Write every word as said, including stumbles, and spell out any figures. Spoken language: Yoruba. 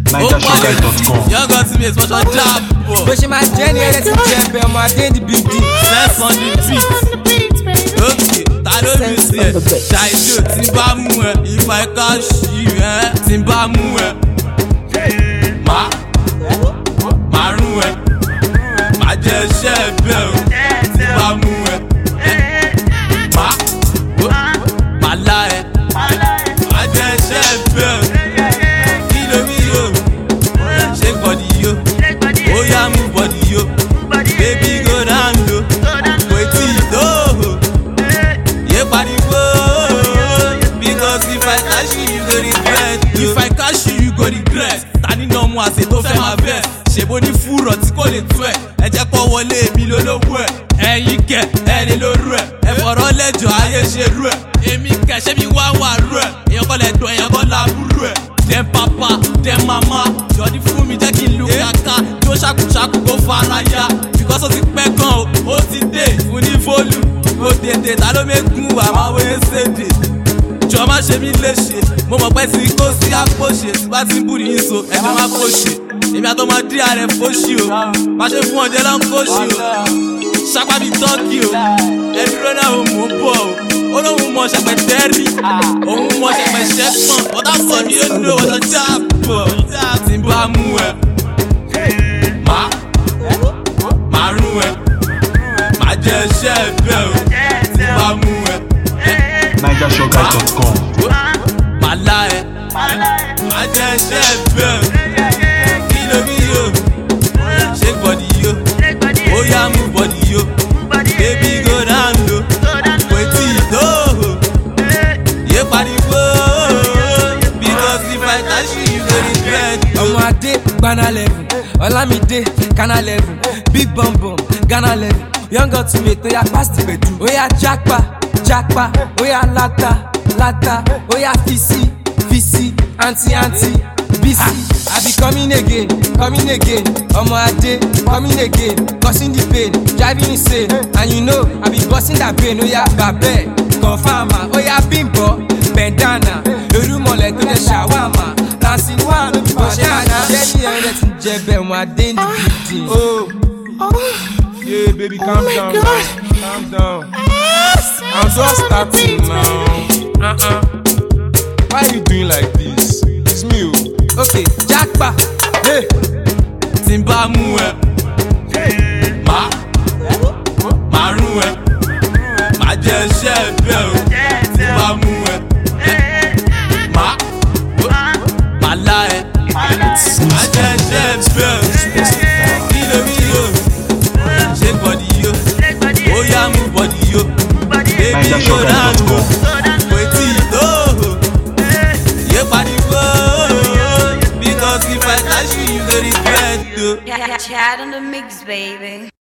naija shogai dot com. Yọ̀ngàn tí mi èso ṣọ́ jáàbọ̀. bó ṣe máa jẹ́ ní ẹlẹ́tì jẹ́ bẹ́ẹ̀ ọmọ adé ní bíbí. Sex on the beat. Okay, ta ló mi sí ẹ? Ṣàìsí ò tí bá mú ẹ. Ìfà ẹ̀ka ṣì ẹ́ tí bá mú ẹ. Má má rún ẹ. Má jẹ iṣẹ́ ẹ̀bẹ̀ o tí bá mú ẹ. Má má lá ẹ. Má jẹ iṣẹ́ ẹ̀bẹ̀ o. Kí ló mi yó? Ṣé bọ̀dì yó? Ó yá mú bọ̀dì yó. Baby go down low. Wetin do? Yé pariwo. Because if I catch you, you go regret. If I catch you, you go regret. Tani náà mú àṣẹ tó fẹ́ máa bẹ̀. Ṣèbó ní fúrọ̀ tí kò lè tú ẹ̀. Ẹ jẹ́ kó wọlé èmi lólówó ẹ̀. Ẹ̀yin kẹ̀ ẹ̀ lè lórú ẹ̀. Ẹ fọ̀rọ̀ lẹ́jọ́ ayé ṣe rú ẹ̀. Èmi kẹ̀ ṣé mi wá wà rú ẹ̀. Èèyàn kọ́ lẹ̀ dùn èèyàn kọ́ làbúrú ẹ̀. Dem papa, dem mama, jọ̀dí fún mi jẹ́ kí n lu kàkà. Tó ṣàkùṣàkù kó fara ya. Because ó ti pẹ́ gan o, ó ti dé. Fún ní fólù, ó tètè ta ló mẹ́kún wà máa wé sédè. Jọ má ṣe mí léṣe, mo mọ̀ pé tí kò sí àpòṣe. Tí bá ti ń bùrì yín so, ẹ̀jọ̀ má kóṣe. Èmi àtọ́ máa dí ààrẹ fóṣì o. Má ṣe fún ọjẹ́ lọ́n kóṣì o. Ṣapá mi tọ́kì o. Ẹ dúró náà o mò ń bọ̀ o. Olóhùn mọ̀ ṣẹ̀pẹ̀ tẹ́rì. Òun mọ̀ ṣẹ̀pẹ̀ ṣẹ́pọ̀n. Ọ̀tá pọ̀ ní èdè ọ̀tọ̀ jáàbọ̀. Tí n bá mú ẹ. Má má rún ẹ. Má jẹ iṣẹ́ ẹ̀bẹ̀ o. Tí n bá mú ẹ. naija shogai dot com. Má lá ẹ. Má jẹ iṣẹ́ ẹ̀bẹ̀ o. Kí ló bí yó? Ṣé bọ̀dì yó? Ó yá mú bọ̀dì yó. Baby go down low. Wetin do? Yé pariwo. Because if I catch you, you go regret. ọmọ adé gbana level ọlámídé kana level big bum bum ghana level yọ̀ngàn tí mi tó yà pass the bedu. ó yá jápa jápa ó yá láta láta ó yá fisi fisi àǹtí àǹtí bisi. I be coming again coming again ọmọ adé coming again causing the pain driving insane and you know I be busting that pain. ó yá bàbẹ́ confama ó yá bímbọ bẹ̀ndánà erúmọlẹ̀ tó lẹ̀ ṣàwámà nancy wà ló bí bọ̀ṣẹ́ àná. jẹ́ ní ẹ̀rẹ́ tí ń jẹ bẹ́ẹ̀ wọn adé ní bíbí. Oh, yeah, baby, calm Oh down, God. calm down. I'm just starting now. Uh-uh. Why you doing like this? It's me, oh. ok jápa. Hey, Tí n bá mú ẹ. Má má rún ẹ. Má jẹ iṣẹ́ ẹ̀bẹ̀ o. Tí n bá mú ẹ. Má má lá ẹ. Má jẹ iṣẹ́ ẹ̀bẹ̀ o. Kí ló mi yó? Ṣé bọ̀dì yó? Ó yá mú bọ̀dì yó. Baby naija go shogai down dot low. com. Wetin do? Yé pariwo. Because if I catch you, you go regret o. Chat on the mix, baby.